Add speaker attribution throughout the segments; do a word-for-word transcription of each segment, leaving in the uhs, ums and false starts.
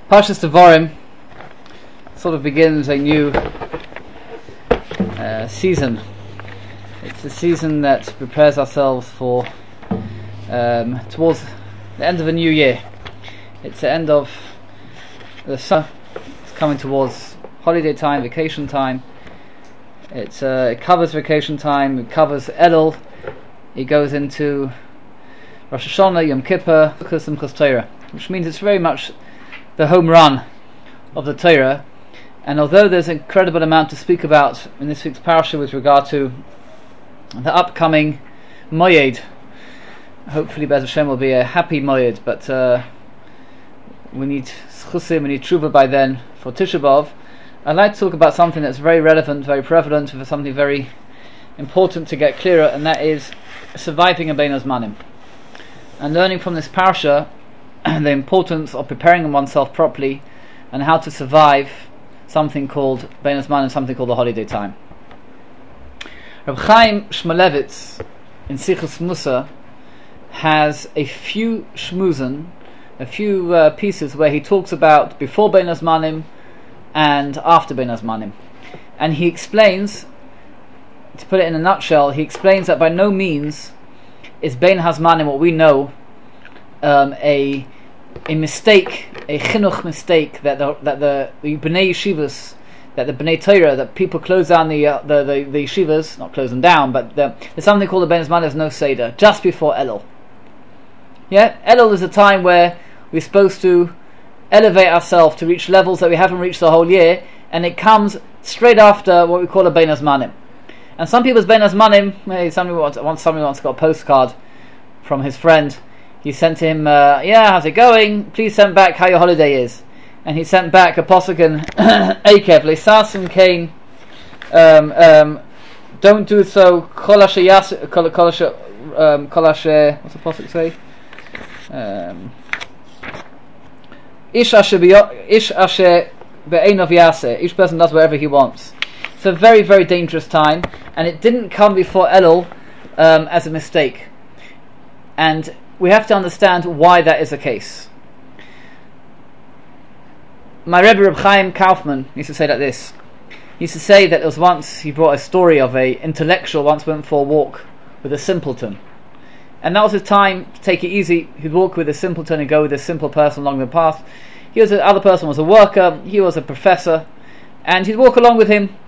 Speaker 1: Parshas Devarim sort of begins a new uh, season. It's a season that prepares ourselves for um, towards the end of a new year. It's the end of the summer. It's coming towards holiday time, vacation time. It's, uh, it covers vacation time, it covers Elul, it goes into Rosh Hashanah, Yom Kippur, Simchas Torah, which means it's very much the home run of the Torah. And although there's an incredible amount to speak about in this week's parasha with regard to the upcoming Moyed, hopefully Be'ez Hashem will be a happy Moyed, but uh, we need Schusim, we need Tshuva by then for Tisha B'Av. I'd like to talk about something that's very relevant, very prevalent, for something very important to get clearer, and that is surviving a Bein Hazmanim. And learning from this parasha the importance of preparing oneself properly and how to survive something called Bein Hazmanim, something called the holiday time. Reb Chaim Shmulevitz in Sichos Musa has a few shmuzin, a few uh, pieces where he talks about before Bein Hazmanim and after Bein Hazmanim, and he explains, to put it in a nutshell, he explains that by no means is Bein Hazmanim what we know um, a a mistake, a chinuch mistake that the that the, the Bnei Yeshivas, that the Bnei Torah, that people close down the uh, the, the the yeshivas, not close them down, but the, there's something called the Bein Hazmanim. There's no seder just before Elul. Yeah, Elul is a time where we're supposed to elevate ourselves to reach levels that we haven't reached the whole year, and it comes straight after what we call a Bein Hazmanim. And some people's Bein Hazmanim, hey, somebody wants, once somebody once got a postcard from his friend. He sent him, uh, yeah, how's it going? Please send back how your holiday is. And he sent back a posuk in Eikev, Leisasim Kain, um, um, don't do so, Kolashe Yas, Kolashe, um, Kolashe, what's the posuk say? Um, Ish Asher Be'enov Yaseh, each person does whatever he wants. It's a very, very dangerous time, and it didn't come before Elul um, as a mistake. And we have to understand why that is the case. My Rebbe Reb Chaim Kaufman used to say like this. He used to say that there was once, he brought a story of a intellectual once went for a walk with a simpleton. And that was his time to take it easy. He'd walk with a simpleton and go with a simple person along the path. He was the other person was a worker, he was a professor, and he'd walk along with him.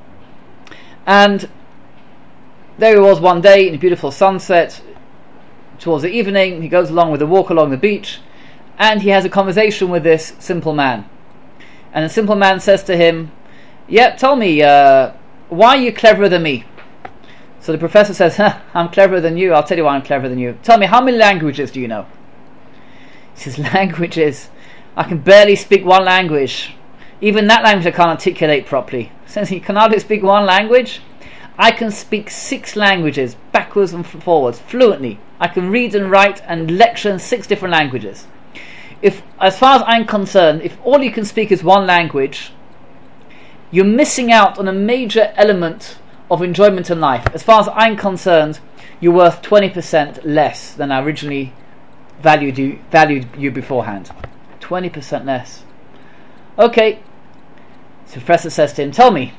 Speaker 1: And there he was one day in a beautiful sunset. Towards the evening, he goes along with a walk along the beach, and he has a conversation with this simple man. And the simple man says to him, yeah, tell me, uh, why are you cleverer than me? So the professor says, huh, I'm cleverer than you. I'll tell you why I'm cleverer than you. Tell me, how many languages do you know? He says, languages? I can barely speak one language. Even that language I can't articulate properly. Since he can hardly speak one language, I can speak six languages, backwards and forwards, fluently. I can read and write and lecture in six different languages. If, as far as I'm concerned, if all you can speak is one language, you're missing out on a major element of enjoyment in life. As far as I'm concerned, you're worth twenty percent less than I originally valued you, valued you beforehand. twenty percent less. Okay. So the professor says to him, tell me,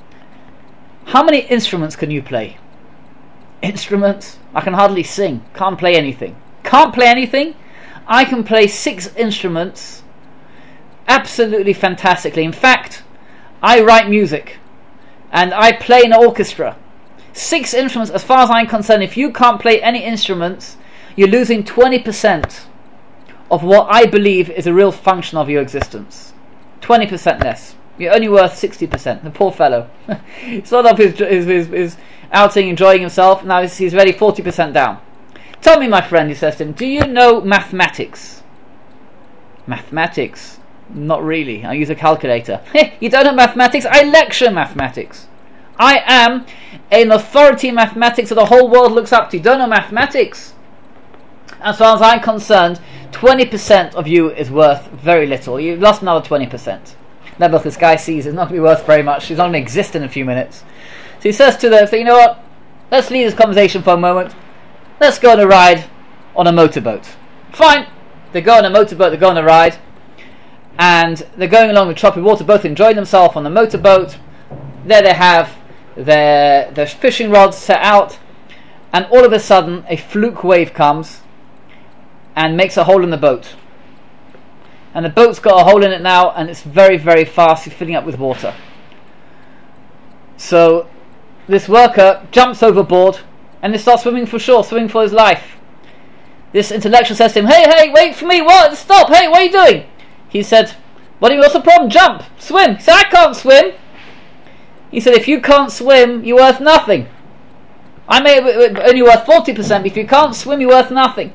Speaker 1: how many instruments can you play? Instruments? I can hardly sing. Can't play anything. Can't play anything? I can play six instruments absolutely fantastically. In fact, I write music and I play in an orchestra. Six instruments, as far as I'm concerned, if you can't play any instruments, you're losing twenty percent of what I believe is a real function of your existence. twenty percent less. You're only worth sixty percent. The poor fellow. He started off his, his, his, his outing, enjoying himself. Now he's, he's already forty percent down. Tell me, my friend, he says to him, do you know mathematics? Mathematics? Not really. I use a calculator. You don't know mathematics? I lecture mathematics. I am an authority in mathematics that the whole world looks up to. You don't know mathematics? As far as I'm concerned, twenty percent of you is worth very little. You've lost another twenty percent. Never, this guy sees it's not going to be worth very much. He's not going to exist in a few minutes. So he says to them, so you know what? Let's leave this conversation for a moment. Let's go on a ride on a motorboat. Fine. They go on a motorboat, they go on a ride. and they're going along with choppy water, both enjoying themselves on the motorboat. There they have their, their fishing rods set out, and all of a sudden a fluke wave comes and makes a hole in the boat. And the boat's got a hole in it now, and it's very, very fast filling up with water. So this worker jumps overboard and he starts swimming for shore, swimming for his life. This intellectual says to him, hey, hey, wait for me, what? Stop, hey, what are you doing? He said, what do you, what's the problem? Jump, swim. He said, I can't swim. He said, if you can't swim, you're worth nothing. I may only worth forty percent, but if you can't swim, you're worth nothing.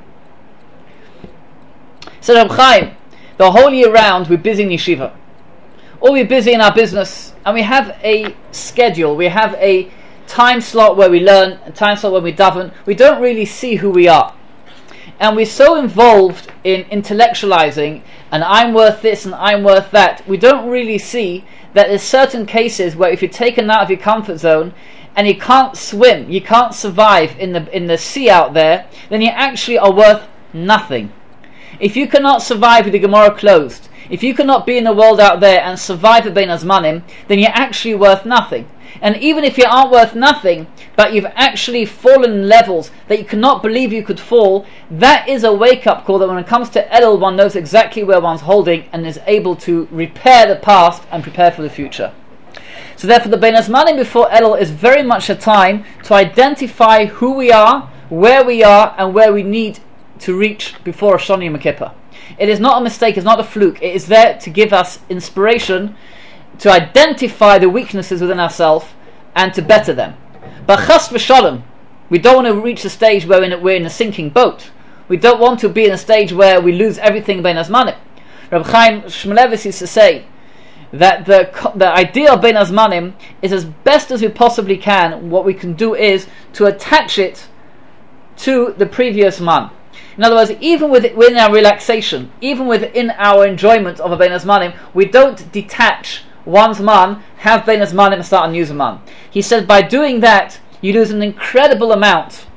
Speaker 1: So Reb Chaim, the whole year round we're busy in yeshiva, or we're busy in our business, and we have a schedule, we have a time slot where we learn, a time slot where we daven. We don't really see who we are, and we're so involved in intellectualizing, and I'm worth this and I'm worth that, we don't really see that there's certain cases where if you're taken out of your comfort zone and you can't swim, you can't survive in the in the sea out there, then you actually are worth nothing. If you cannot survive with the Gemara closed, if you cannot be in the world out there and survive the Bein Hazmanim, then you're actually worth nothing. And even if you aren't worth nothing, but you've actually fallen levels that you cannot believe you could fall, that is a wake-up call that when it comes to Elul, one knows exactly where one's holding and is able to repair the past and prepare for the future. So therefore the Bein Hazmanim before Elul is very much a time to identify who we are, where we are, and where we need to reach before Rosh Hashanah Yom Kippur. It is not a mistake, it's not a fluke, it is there to give us inspiration to identify the weaknesses within ourselves and to better them. But chas v'shalom, we don't want to reach a stage where we're in a, we're in a sinking boat. We don't want to be in a stage where we lose everything Bein Hazmanim. Reb Chaim Shmulevitz used to say that the the idea of Bein Hazmanim is as best as we possibly can, what we can do is to attach it to the previous man. In other words, even with, within our relaxation, even within our enjoyment of a Bein Hazmanim, we don't detach one's man, have Bein Hazmanim and start a new man. He said by doing that, you lose an incredible amount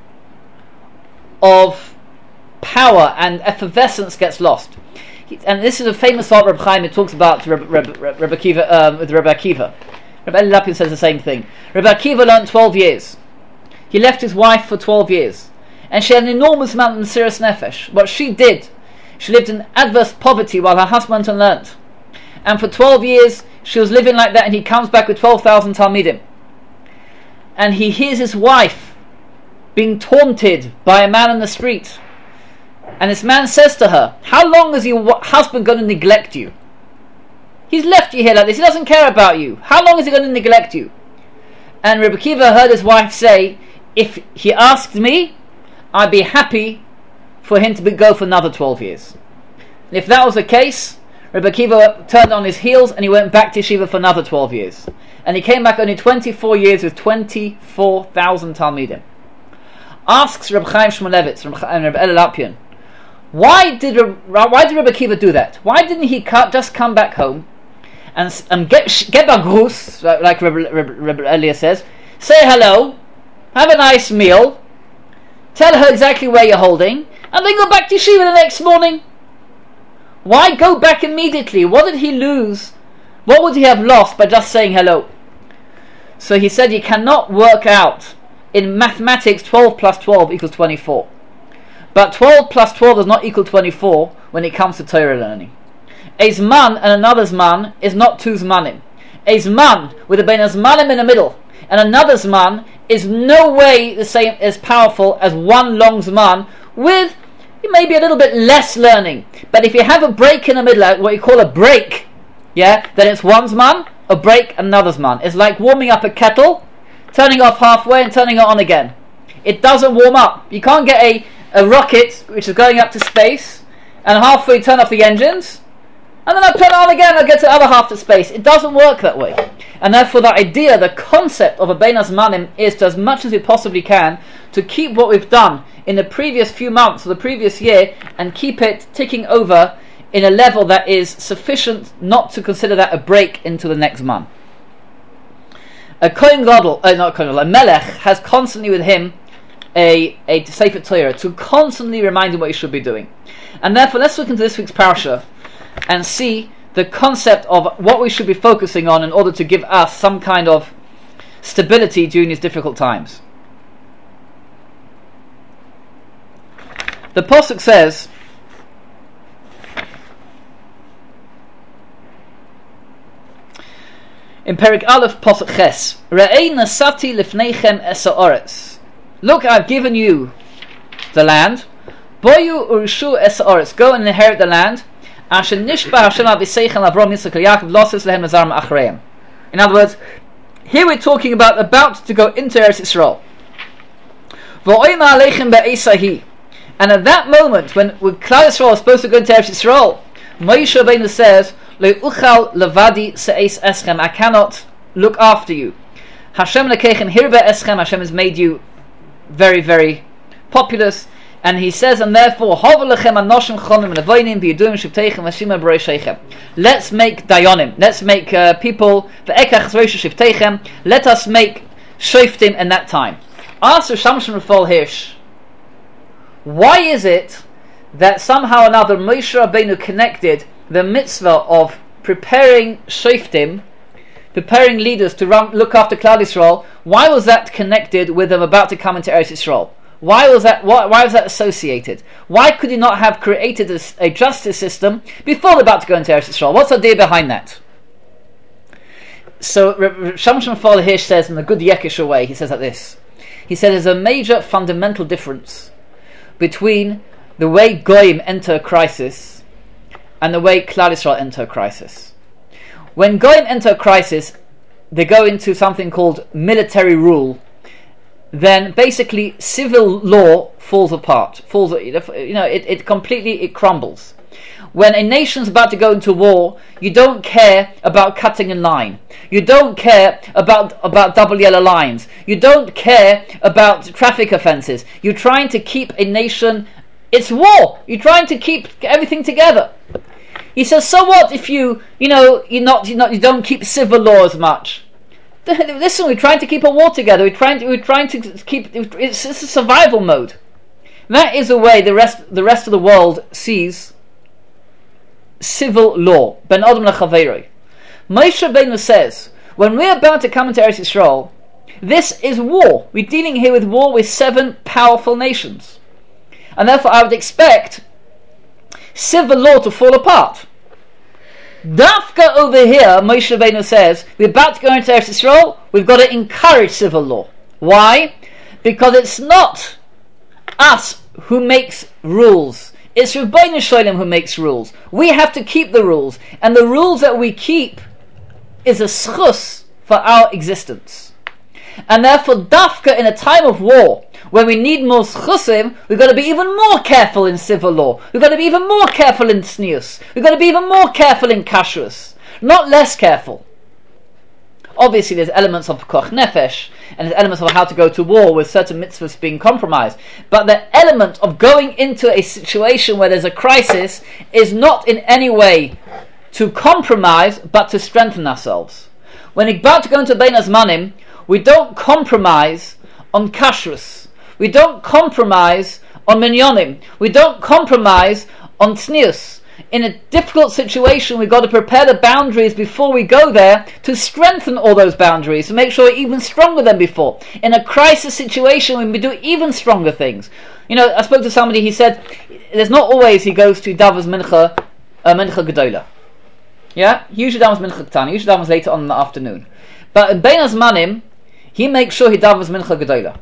Speaker 1: of power and effervescence gets lost. And this is a famous thought Reb Chaim talks about Reb, Reb, Reb, Reb Akiva, um, with Reb Akiva. Reb Eli Lapin says the same thing. Reb Akiva learned twelve years. He left his wife for twelve years. And she had an enormous amount of Mesiras Nefesh. What she did, she lived in adverse poverty while her husband learnt. And for twelve years, she was living like that, and he comes back with twelve thousand Talmidim. And he hears his wife being taunted by a man on the street. And this man says to her, how long is your husband going to neglect you? He's left you here like this, he doesn't care about you. How long is he going to neglect you? And Rebbe Akiva heard his wife say, if he asked me, I'd be happy for him to be, go for another twelve years. And if that was the case, Rebbe Akiva turned on his heels and he went back to yeshiva for another twelve years. And he came back only twenty-four years with twenty-four thousand Talmidim. Asks Reb Chaim Shmulevitz and Reb Eli Lapin, why did why did Rebbe Akiva do that? Why didn't he just come back home and and get get bagrus, like Reb, Reb, Reb Elia says, say hello, have a nice meal, tell her exactly where you're holding, and then go back to yeshiva the next morning? Why go back immediately? What did he lose? What would he have lost by just saying hello? So he said you cannot work out in mathematics twelve plus twelve equals twenty-four. But twelve plus twelve does not equal twenty-four when it comes to Torah learning. A zman and another zman is not two zmanim. A zman with a Bein Hazmanim in the middle and another zman is no way the same as powerful as one long zman with maybe a little bit less learning. But if you have a break in the middle, like what you call a break, yeah, then it's one zman, a break, another zman. It's like warming up a kettle, turning off halfway and turning it on again. It doesn't warm up. You can't get a, a rocket which is going up to space and halfway turn off the engines and then I'll turn it on again and I'll get to the other half to space. It doesn't work that way. And therefore the idea, the concept of a Bein Hazmanim is to, as much as we possibly can, to keep what we've done in the previous few months or the previous year and keep it ticking over in a level that is sufficient not to consider that a break into the next month. A Kohen Gadol, uh, not Kohen Gadol, a Melech has constantly with him a, a Sefer Torah to constantly remind him what he should be doing. And therefore let's look into this week's parasha and see the concept of what we should be focusing on in order to give us some kind of stability during these difficult times. The Pasuk says, in Perik Aleph Pasuk Ches, Re'ei nasati lifneichem es ha'oretz. Look, I've given you the land. Boyu urushu es ha'oretz. Go and inherit the land. Asher nishba Hashem aviseichem Avram Yitzchak Yaakov loses lehem nazar ma'achreim. In other words, here we're talking about about to go into Eretz Yisrael. V'oima aleichem be'esahi. And at that moment, when, when Klal Yisrael is supposed to go into Eretz Yisrael, Moshe Rabbeinu says, Le'uchal levadi se'es eschem. I cannot look after you. Hashem lekechem hirbe eschem. Hashem has made you very, very populous. And he says, and therefore, let's make dayonim. Let's make uh, people. Let us make shoftim in that time. Answer Shamshon Rafal Hirsch. Why is it that somehow or another Moshe Rabbeinu connected the mitzvah of preparing shoftim, preparing leaders to run, look after Klal Yisrael? Why was that connected with them about to come into Eretz Yisrael? Why was that? Why, why was that associated? Why could he not have created a, a justice system before they're about to go into Eretz Yisrael? What's the idea behind that? So Shamshon Rafal Hirsch says in a good Yekisher way, he says like this. He said there's a major fundamental difference between the way Goyim enter a crisis and the way Klal Yisrael enter a crisis. When Goyim enter a crisis, they go into something called military rule. Then basically civil law falls apart, falls, you know, it, it completely, it crumbles. When a nation's about to go into war, you don't care about cutting a line. You don't care about, about double yellow lines. You don't care about traffic offences. You're trying to keep a nation, it's war. You're trying to keep everything together. He says, so what if you, you know, you're not, you're not, you don't keep civil law as much? Listen, we're trying to keep a war together. We're trying to, we're trying to keep. It's, it's a survival mode. That is the way the rest, the rest of the world sees civil law. Ben Adam leChaveroi. Moshe Rabbeinu says, when we're about to come into Eretz Yisrael, this is war. We're dealing here with war with seven powerful nations, and therefore I would expect civil law to fall apart. Dafka over here, Moshe Rabbeinu says, we're about to go into Eretz Yisrael, we've got to encourage civil law. Why? Because it's not us who makes rules. It's Rebbeinu Shalom who makes rules. We have to keep the rules. And the rules that we keep is a schus for our existence. And therefore, Dafka in a time of war, when we need more schusim, we've got to be even more careful in civil law. We've got to be even more careful in tznius. We've got to be even more careful in kashrus. Not less careful. Obviously there's elements of koch nefesh, and there's elements of how to go to war with certain mitzvahs being compromised. But the element of going into a situation where there's a crisis is not in any way to compromise, but to strengthen ourselves. When we're about to go into Bein Hazmanim, we don't compromise on kashrus. We don't compromise on minyanim. We don't compromise on tznius. In a difficult situation, we've got to prepare the boundaries before we go there to strengthen all those boundaries, to make sure we're even stronger than before. In a crisis situation, we do even stronger things. You know, I spoke to somebody, he said, there's not always he goes to Davos Mincha, uh, Mincha Gedola. Yeah? Usually Davos Mincha Ketana, usually Davos later on in the afternoon. But in Bein Hazmanim, he makes sure he Davos Mincha Gedola.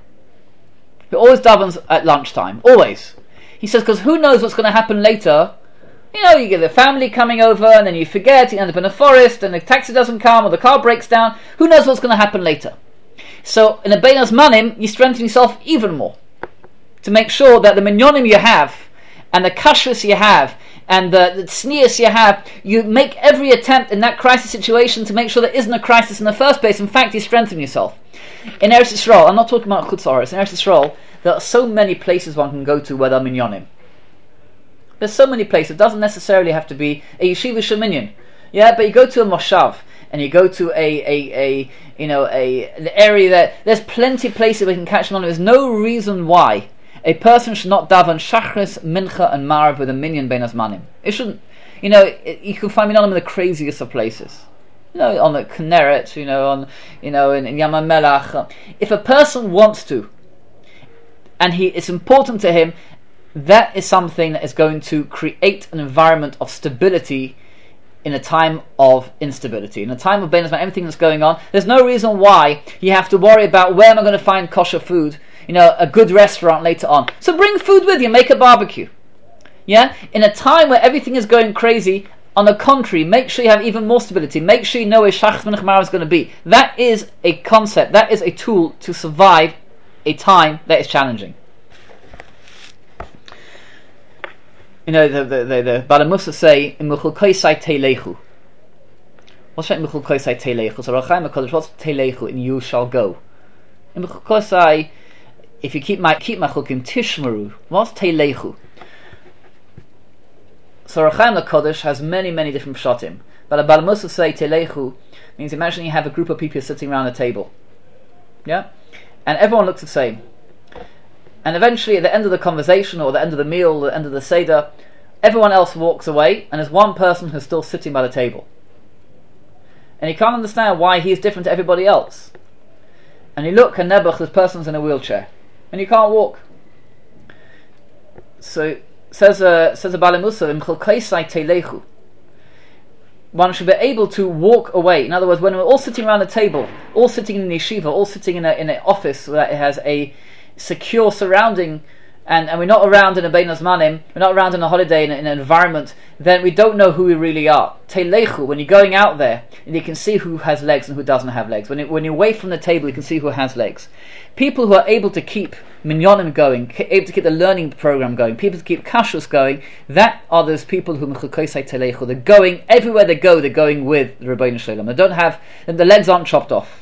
Speaker 1: He always davens at lunchtime. Always. He says, because who knows what's going to happen later. You know, you get the family coming over, and then you forget, you end up in a forest, and the taxi doesn't come, or the car breaks down. Who knows what's going to happen later? So, in a Bein Hazmanim, you strengthen yourself even more. To make sure that the minyanim you have, and the kashrus you have, and the, the tznius you have, you make every attempt in that crisis situation to make sure there isn't a crisis in the first place. In fact, you strengthen yourself. In Eretz Yisrael, I'm not talking about Chutz La'aretz, in Eretz Yisrael, there are so many places one can go to where there are minyanim. There's so many places. It doesn't necessarily have to be a yeshiva sheminyan. Yeah, but you go to a moshav, and you go to a, a, a you know, a, an area that there's plenty of places where you can catch minyanim. There's no reason why, a person should not daven shachris, mincha, and marav with a minyan ben azmanim. It shouldn't. You know, it, you can find minyanim in the craziest of places. You know, on the Kinneret, you know, on you know, in, in Yam HaMelach. If a person wants to, and he, it's important to him, that is something that is going to create an environment of stability in a time of instability. In a time of benazman, everything that's going on, there's no reason why you have to worry about where am I going to find kosher food, you know, a good restaurant later on. So bring food with you, make a barbecue. Yeah? In a time where everything is going crazy, on the contrary, make sure you have even more stability. Make sure you know where Shachris Mincha Marav is going to be. That is a concept, that is a tool to survive a time that is challenging. You know, the the the, the Bala Musa say in Mechul Koisai Teilechu. What's that in Mechul Koisai Teilechu? So Rachaim HaKadosh, what's Teilechu in you shall go? In Mechul Koisai, if you keep my keep my chukim tishmaru, what's Teilechu? So Rachaim HaKadosh has many many different pshatim. But the Bala Musa say Teilechu means imagine you have a group of people sitting around a table. Yeah? And everyone looks the same. And eventually at the end of the conversation or the end of the meal or the end of the Seder, everyone else walks away and there's one person who's still sitting by the table. And he can't understand why he's different to everybody else. And you look and Nebuch, this person's in a wheelchair. And he can't walk. So says a says a Bala Musa, one should be able to walk away. In other words, when we're all sitting around the table, all sitting in the yeshiva, all sitting in a in an office that has a secure surrounding, and, and we're not around in a Bein Azmanim, we're not around in a holiday in, a, in an environment, then we don't know who we really are. Teilechu, when you're going out there, and you can see who has legs and who doesn't have legs. When, it, when you're away from the table, you can see who has legs. People who are able to keep minyanim going, able to keep the learning program going, people to keep kashrus going, that are those people who mechukosai teilechu. They're going, everywhere they go, they're going with the Rebbeinu Shalom. They don't have, the legs aren't chopped off.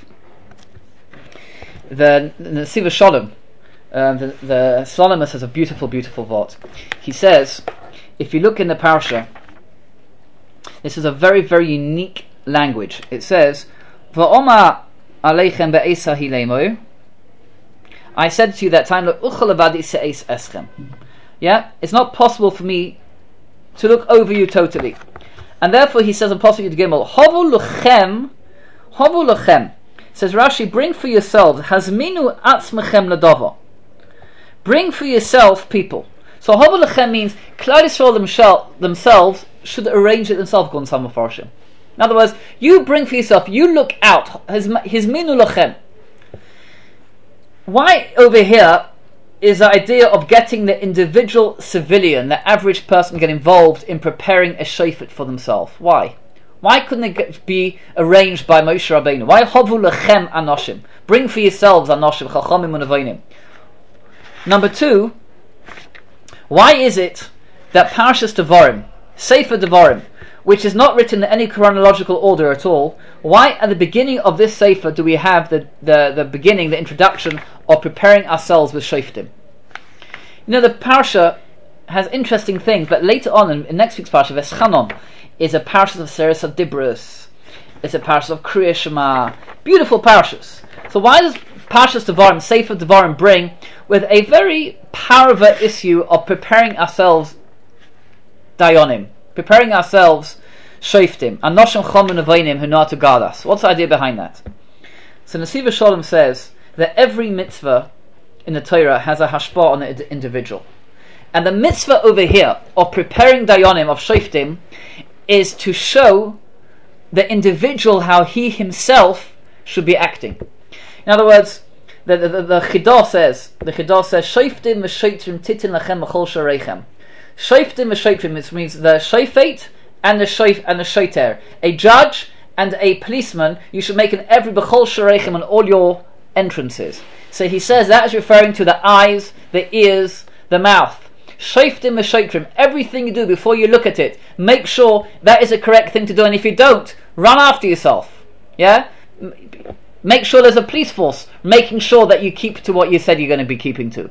Speaker 1: The, the Siva Shalom, Um, the, the Solomon has a beautiful, beautiful thought. He says, if you look in the parasha, this is a very, very unique language. It says, "Va'oma aleichem be'esa hilemo." I said to you that time, eschem. Yeah, it's not possible for me to look over you totally, and therefore he says in Pasuk Yud Gimel, "Havu lechem, havu lechem." Says Rashi, bring for yourselves, hazminu atzmechem ladava. Bring for yourself people. So Havu lechem means Klal Yisrael themselves should arrange it themselves. Go on some Mefarshim. In other words, you bring for yourself. You look out. Hazminu lechem. Why over here is the idea of getting the individual civilian, the average person, get involved in preparing a shofet for themselves? Why? Why couldn't it get, be arranged by Moshe Rabbeinu? Why Havu lechem anoshim? Bring for yourselves anoshim, chachamim unavonim. Number two, why is it that Parashas Devarim, Sefer Devarim, which is not written in any chronological order at all, why at the beginning of this Sefer do we have the, the, the beginning, the introduction of preparing ourselves with Shoftim? You know, the Parasha has interesting things, but later on in, in next week's Parasha, Veschanon, is a Parasha of Seres Dibros. It's a Parasha of Kriya Shema. Beautiful Parashas. So why does Parashas Devarim, Sefer Devarim, bring with a very powerful issue of preparing ourselves dayonim, preparing ourselves shoftim, anoshim chomen aveinim who know how to guard us? What's the idea behind that? So Nesiva Shalom says that every mitzvah in the Torah has a hashpah on the individual, and the mitzvah over here of preparing dayonim, of shoftim, is to show the individual how he himself should be acting. In other words, the the, the, the Chidah says, the Chidah says, Shoftim v'shoitrim titin lachem b'chol shareichem. Shoftim v'shoitrim, which means the shofet and the shof and the shoter, a judge and a policeman. You should make an every b'chol shareichem on all your entrances. So he says that is referring to the eyes, the ears, the mouth. Shoftim v'shoitrim, everything you do before you look at it, make sure that is a correct thing to do, and if you don't, run after yourself. Yeah. Make sure there's a police force making sure that you keep to what you said you're going to be keeping to.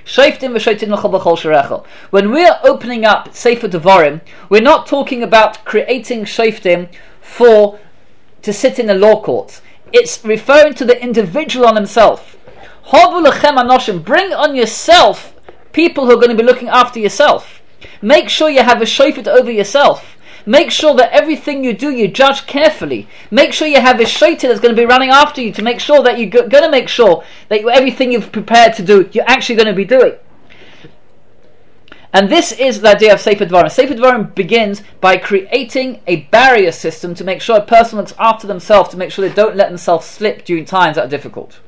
Speaker 1: When we're opening up Sefer Devarim, we're not talking about creating shoftim for to sit in the law courts. It's referring to the individual on himself. Bring on yourself people who are going to be looking after yourself. Make sure you have a shofet over yourself. Make sure that everything you do, you judge carefully. Make sure you have a shofet that's going to be running after you to make sure that you're going to make sure that everything you've prepared to do, you're actually going to be doing. And this is the idea of Sefer Dvarim. Sefer Dvarim begins by creating a barrier system to make sure a person looks after themselves, to make sure they don't let themselves slip during times that are difficult.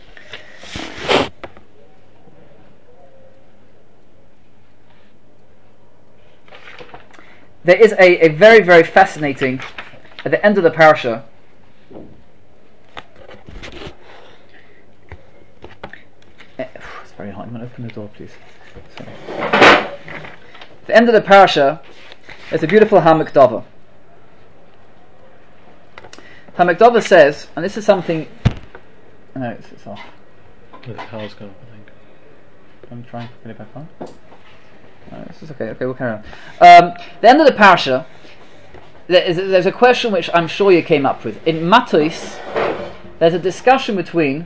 Speaker 1: There is a, a very, very fascinating, at the end of the parasha, it's very hot, I'm going to open the door please. Sorry. At the end of the parasha, there's a beautiful Hamakdava. Hamakdava says, and this is something, no, it's, it's off.
Speaker 2: The power's gone, I think.
Speaker 1: I'm trying to put it back on. No, this is okay. Okay, we'll carry on. Um, the end of the parasha, there is, there's a question which I'm sure you came up with. In Matos, there's a discussion between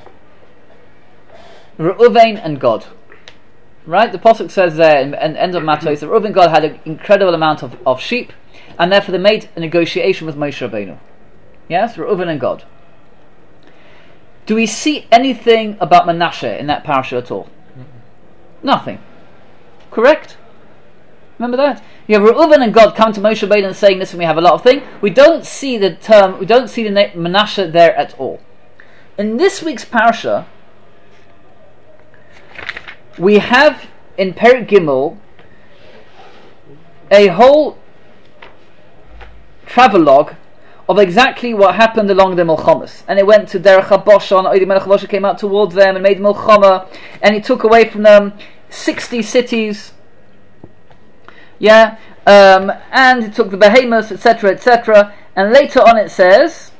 Speaker 1: Reuven and God. Right? The Pasuk says there in the end of Matos that Reuven and God had an incredible amount of, of sheep, and therefore they made a negotiation with Moshe Rabbeinu. Yes? Reuven and God. Do we see anything about Menashe in that parasha at all? Mm-hmm. Nothing. Correct? Remember that? You have Reuven and God come to Moshe Rabbeinu and saying, listen, we have a lot of things. We don't see the term, we don't see the name Menashe there at all. In this week's parasha, we have in Perek Gimel a whole travelogue of exactly what happened along the Milchamas. And it went to Derech HaBoshan, Oidi Melech HaBoshan came out towards them and made Milchama, and he took away from them sixty cities, yeah, um, and it took the behemoths, et cetera, et cetera. And later on it says,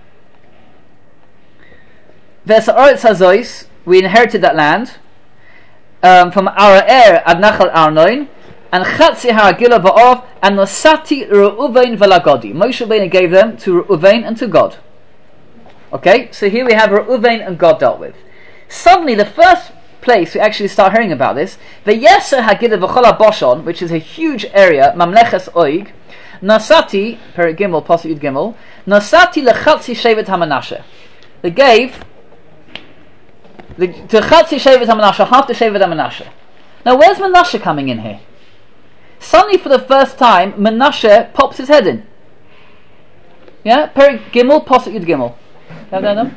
Speaker 1: V'esa'oretz hazois, we inherited that land um, from Ara'er ad Nachal Arnoin, and Chatzi Haragila va'ov, and Nosati Reuven v'lagodi. Moshe Rabbeinu gave them to Reuven and to God. Okay, so here we have Reuven and God dealt with. Suddenly, the first place we actually start hearing about this, the Yeser Hagila v'chol Boshon, which is a huge area, Mamleches Oig, Nasati, Perek Gimel, Pasuk Yud Gimel, Nasati lechatzi shevet hamanashe. They gave the, to chatzi shevet hamanashe, half the shevet hamanashe. Now, where's Menashe coming in here? Suddenly, for the first time, Menashe pops his head in. Yeah, Perek Gimel, Pasuk Yud Gimel. Have that done?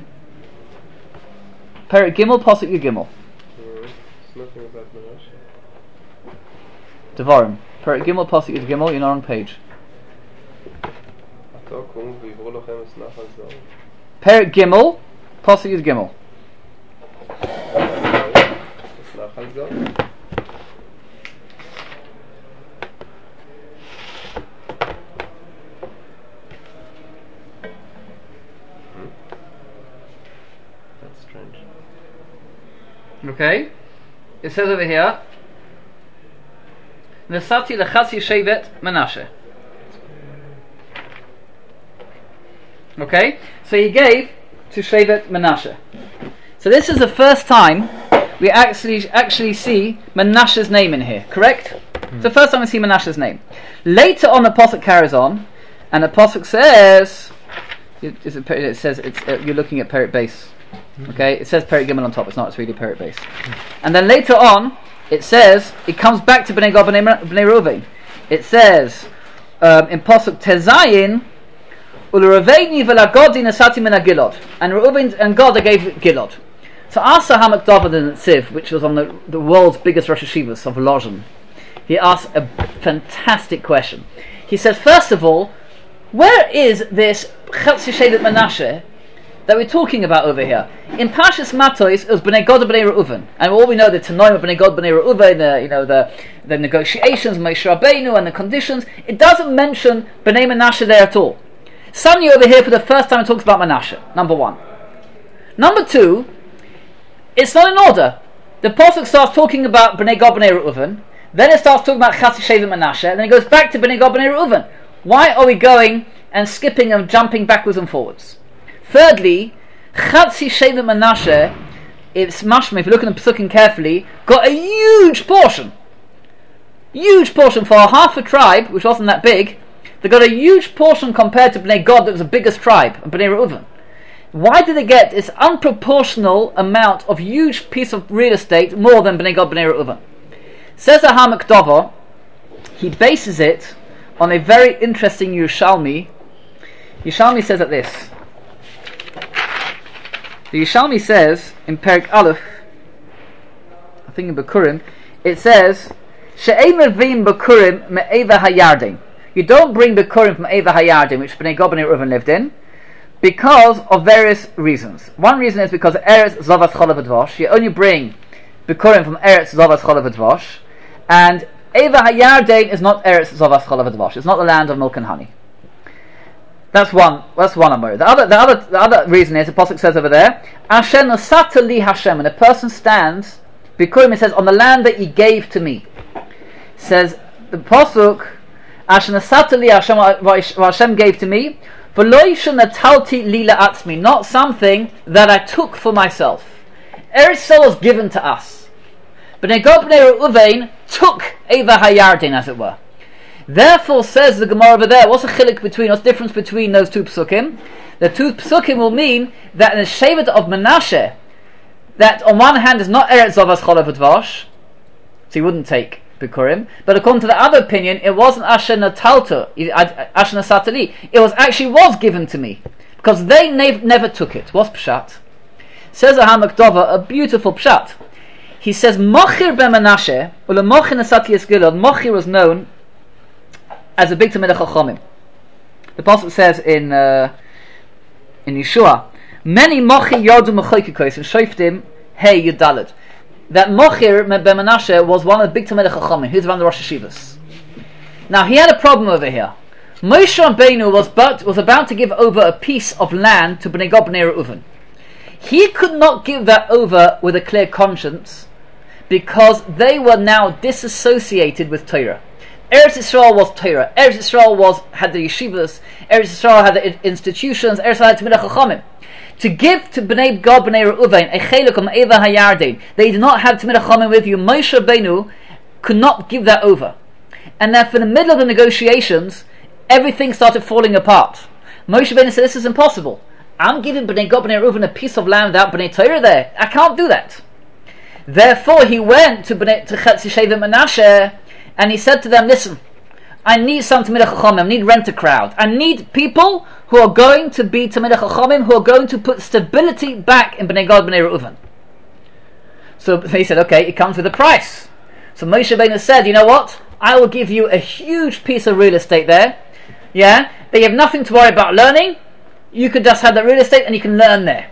Speaker 1: Perek Gimel, Pasuk Yud Gimel.
Speaker 2: It's nothing about Menashe.
Speaker 1: Devarim. Perek Gimel, Pasuk Yud Gimel. You're not on page. Perek Gimel, Pasuk Yud Gimel. Okay, it says over here, Nesati lechatzi shevet Menashe. Okay, so he gave to shevet Menashe. So this is the first time we actually actually see Menashe's name in here. Correct? Mm. It's the first time we see Menashe's name. Later on, the pasuk carries on, and the pasuk says, it, it says it's, uh, you're looking at Perek Base. Okay, it says Perek Gimel on top. It's not. It's really Perek Base. And then later on, it says it comes back to Bnei Gad, Bnei, Bnei Reuven. It says um, in pasuk Tezayin, Ulereveini v'lagodi nasati min Gilad, and Reuven and God they gave Gilad. So Asa Hamakdava the Netziv, which was on the, the world's biggest Rosh Hashivas of Lozhen, he asked a fantastic question. He says, first of all, where is this Chatzi Shevet Menashe that we're talking about over here? In Parshas Matos, it was Bnei Gad Bnei Reuven, and all we know the Tanoim of Bnei Gad Bnei Reuven, the you know the the negotiations, Moshe Rabbeinu, and the conditions. It doesn't mention Bnei Menashe there at all. Suddenly over here, for the first time, it talks about Menashe. Number one. Number two, it's not in order. The pasuk starts talking about Bnei Gad Bnei Reuven, then it starts talking about Chatzi Shevet Menashe, and then it goes back to Bnei Gad Bnei Reuven. Why are we going and skipping and jumping backwards and forwards? Thirdly, Chatzi Shevet Menashe it's mashma, if you look at the Pesukim carefully, got a huge portion. Huge portion for half a tribe, which wasn't that big. They got a huge portion compared to Bnei Gad, that was the biggest tribe, Bnei Reuven. Why did they get this unproportional amount of huge piece of real estate more than Bnei Gad, Bnei Reuven? Says the Hamak Dover, he bases it on a very interesting Yerushalmi. Yerushalmi says like this. The Yerushalmi says in Perik Aleph, I think in Bekurim, it says, She'ei mevim Bekurim me'eva hayardim. You don't bring Bekurim from Eva Hayardim, which Bnei Gad, Bnei Reuven lived in, because of various reasons. One reason is because Eretz Zavas Cholav Dvosh. You only bring Bikurim from Eretz Zavas Cholav Dvosh, and Eva Hayardim is not Eretz Zavas Cholav Dvosh. It's not the land of milk and honey. That's one. That's one amor. The other, the other, the other reason is the pasuk says over there, Asher nosata li Hashem, and a person stands Bikurim. It says on the land that He gave to me. It says the pasuk, Asher nosata li Hashem, what Hashem gave to me. Not something that I took for myself. Eretz Yisrael was given to us. Bnei Gad, Bnei Reuven took Eva Hayardin, as it were. Therefore, says the Gemara over there, what's the chilik between, what's the difference between those two psukim? The two psukim will mean that in the Shevet of Menashe, that on one hand is not Eretz Zavas Cholav Dvosh, so he wouldn't take Bikurim, but according to the other opinion, it wasn't Asher Natalto, Asher Nasatali. It was actually was given to me because they ne- never took it. What's pshat? Says a Hamak Dover, a beautiful pshat. He says Mochir ben Menashe, or the Mochir Nasati Yisgilad. Mochir was known as a big Talmidei Chachamim. The pasuk says in uh, in Yeshua, many Mochir Yodu Mechoykikos and Shoftim Hey Yudalad. That Mochir ben Menashe was one of the big Talmidei Chachamim. He was one of the Rosh Hashivas. Now he had a problem over here. Moshe Rabbeinu was but was about to give over a piece of land to Bnei Gad, Bnei Reuven. He could not give that over with a clear conscience because they were now disassociated with Torah. Eretz Yisrael was Torah. Eretz Yisrael was had the yeshivas. Eretz Yisrael had the institutions. Eretz Yisrael had Talmidei Chachamim. To give to Bnei Gad, Bnei Reuven a chelik of Eva Hayardim, they did not have Talmidei Chachamim with you. Moshe Rabbeinu could not give that over, and therefore, in the middle of the negotiations, everything started falling apart. Moshe Rabbeinu said, "This is impossible. I'm giving Bnei Gad, Bnei Reuven a piece of land without Bnei Torah there. I can't do that." Therefore, he went to Bnei to Chetzi Shevet Menashe, and he said to them, "Listen, I need some Talmidei Chachamim. I need rent a crowd. I need people who are going to be Talmidei Chachamim, who are going to put stability back in Bnei Gad, Bnei Reuven." So they said, "Okay, it comes with a price." So Moshe Rabbeinu said, "You know what? I will give you a huge piece of real estate there. Yeah, they have nothing to worry about learning. You could just have that real estate and you can learn there."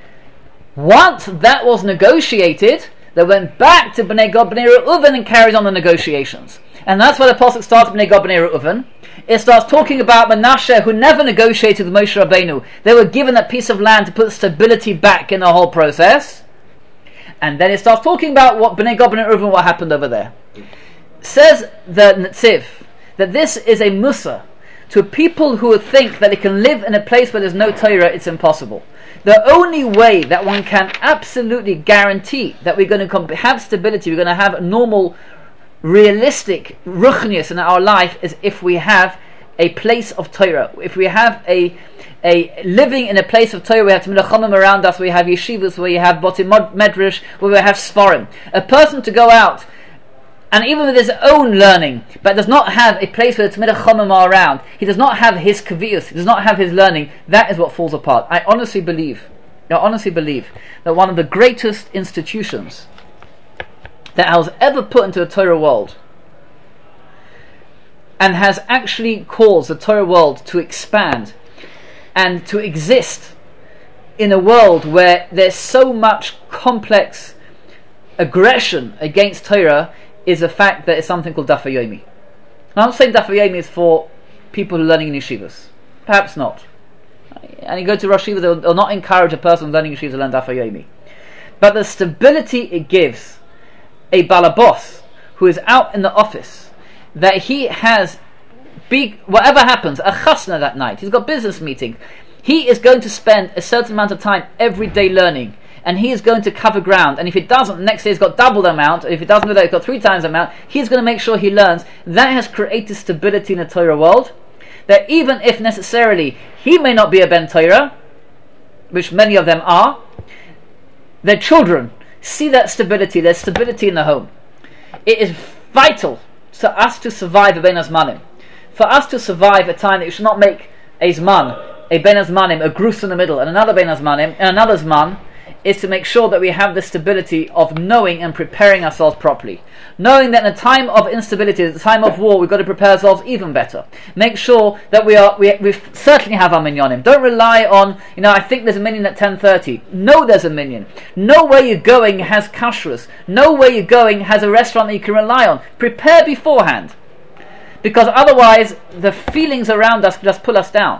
Speaker 1: Once that was negotiated, they went back to Bnei Gad, Bnei Reuven and carried on the negotiations. And that's why the pasuk starts Bnei Gad, Bnei Reuven. It starts talking about Menashe, who never negotiated with Moshe Rabbeinu. They were given that piece of land to put stability back in the whole process. And then it starts talking about what Bnei Gad, Bnei Reuven, what happened over there. Says the Netziv that this is a musa to people who think that they can live in a place where there's no Torah. It's impossible. The only way that one can absolutely guarantee that we're going to have stability, we're going to have a normal, realistic ruchnius in our life, is if we have a place of Torah. If we have a a living in a place of Torah, we have Talmidei Chachamim around us, we have yeshivas, where you have Botei Medrash, where we have Sfarim. A person to go out, and even with his own learning, but does not have a place where the Talmidei Chachamim are around, he does not have his kaviyus, he does not have his learning, that is what falls apart. I honestly believe, I honestly believe that one of the greatest institutions that was ever put into the Torah world and has actually caused the Torah world to expand and to exist in a world where there's so much complex aggression against Torah is the fact that it's something called Daf HaYomi. I'm not saying Daf HaYomi is for people who are learning in yeshivas. Perhaps not. And you go to Rosh Yeshiva, they'll, they'll not encourage a person learning in yeshivas to learn Daf HaYomi. But the stability it gives a balabos who is out in the office, that he has big, whatever happens, a chasna that night, he's got business meeting, he is going to spend a certain amount of time every day learning, and he is going to cover ground. And if it doesn't, the next day he's got double the amount. If it doesn't do that, he's got three times the amount. He's going to make sure he learns. That has created stability in the Torah world. That even if necessarily he may not be a Ben Torah, which many of them are, their children see that stability. There's stability in the home. It is vital for us to survive a Ben Azmanim. For us to survive a time that you should not make a Zman, a Ben Azmanim, a Grus in the middle, and another Ben Azmanim, and another Zman, is to make sure that we have the stability of knowing and preparing ourselves properly. Knowing that in a time of instability, at the time of war, we've got to prepare ourselves even better. Make sure that we are, we, we certainly have our minyanim. Don't rely on, you know, I think there's a minyan at ten thirty. No, there's a minyan. Know where you're going has kashrus. Know where you're going has a restaurant that you can rely on. Prepare beforehand. Because otherwise, the feelings around us just pull us down.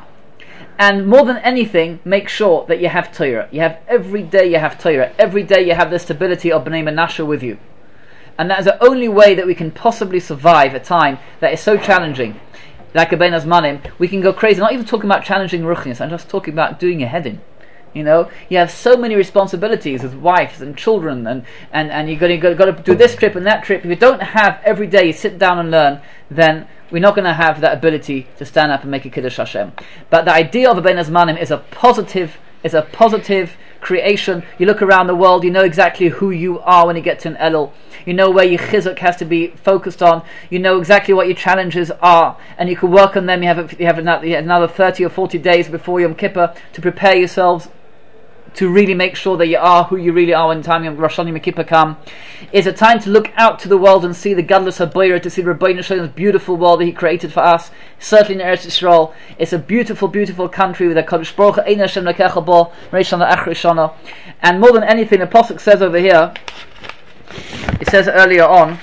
Speaker 1: And more than anything, make sure that you have Torah. You have every day you have Torah. Every day you have the stability of Bnei Menashe with you. And that is the only way that we can possibly survive a time that is so challenging. Like a Ben Azmanim, we can go crazy. I'm not even talking about challenging ruchnius. I'm just talking about doing your head in. You know, you have so many responsibilities as wives and children, and, and, and you've got to, got to do this trip and that trip. If you don't have every day you sit down and learn, then we're not going to have that ability to stand up and make a Kiddush Hashem. But the idea of a Ben Azmanim is a positive, is a positive creation. You look around the world, you know exactly who you are when you get to an Elul. You know where your chizuk has to be focused on. You know exactly what your challenges are, and you can work on them. You have you have another, you have another thirty or forty days before Yom Kippur to prepare yourselves to really make sure that you are who you really are when time of Rosh Hashanah Yom Kippur come. It's a time to look out to the world and see the Gadlus HaBoyer, to see the Rabbeinu Shalom's beautiful world that He created for us. Certainly in Eretz Yisrael, it's a beautiful, beautiful country with a Kodesh Baruch Hu Ein Hashem Lekecha Bo, Reish Shana Ach Rishana. And more than anything, the Pasuk says over here, it says earlier on,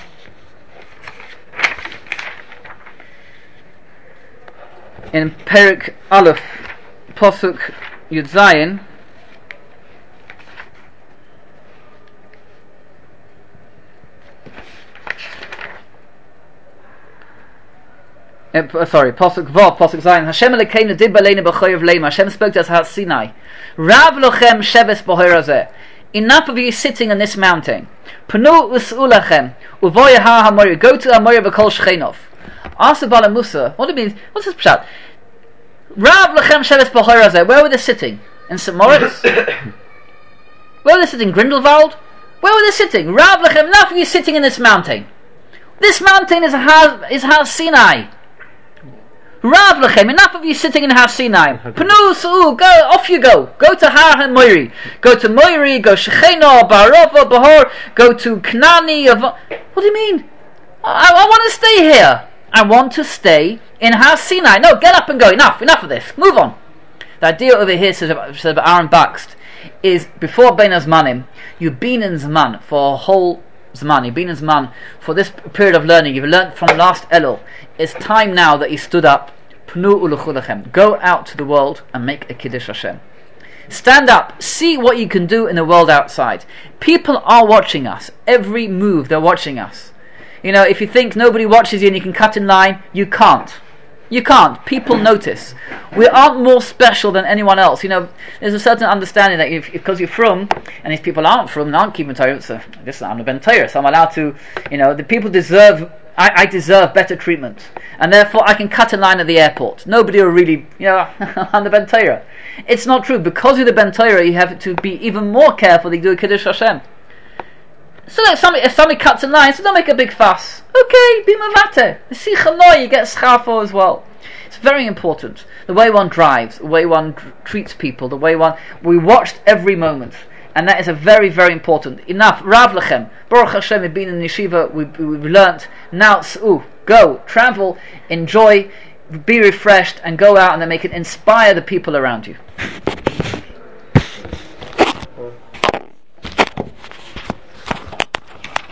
Speaker 1: in Perik Aleph, Pasuk Yud Zayin, Uh, sorry, Pasuk Vav, Pasuk Zayin. Hashem Elokeinu did b'aleinu b'choyev leima. Hashem spoke to us at Sinai. Rav lochem sheves b'hoyer hazeh. Enough of you sitting on this mountain. Panu us'u lachem uvoy har hamoyer. Go to Hamoyer v'kol shchenov. Ask the Bala Musa. What do you mean? What's this pshat? Rav lochem sheves b'hoyer hazeh. Where were they sitting? In Saint Moritz? Where were they sitting? Grindelwald? Where were they sitting? Rav lochem. Enough of you sitting in this mountain. This mountain is Har is Har Sinai. Rav Lechem, enough of you sitting in Har Sinai. Panu Su'u, go, off you go. Go to Har HaMoiri. Go to Moiri, go Shecheno, Barova, Bahor, go to Knani. What do you mean? I, I want to stay here. I want to stay in Har Sinai. No, get up and go. Enough, enough of this. Move on. The idea over here, says about, says about Aaron Bakst, is before Ben Azmanim, you've been in Zman for a whole Zman, you've been in Zman for this period of learning. You've learned from last Elul. It's time now that you stood up. Pnu uluchulachem. Go out to the world and make a Kiddush Hashem. Stand up. See what you can do in the world outside. People are watching us. Every move, they're watching us. You know, if you think nobody watches you and you can cut in line, you can't. You can't. People notice. We aren't more special than anyone else. You know, there's a certain understanding that if, because you're from, and these people aren't from, and aren't keeping Torah, so this is I'm a Ben Torah, so I'm allowed to, you know, the people deserve, I, I deserve better treatment. And therefore I can cut a line at the airport. Nobody will really, you know, I'm the Ben Torah. It's not true. Because you're the Ben Torah, you have to be even more careful that you do a Kiddush Hashem. So if somebody, if somebody cuts a line, so don't make a big fuss. Okay, be mavate. See chanoi, you get schafo as well. It's very important. The way one drives, the way one tr- treats people, the way one... We watched every moment. And that is a very, very important. Enough. Rav Lechem. Baruch Hashem, we've been in yeshiva, we've, we've learnt. Now, ooh, go, travel, enjoy, be refreshed, and go out and then make it inspire the people around you.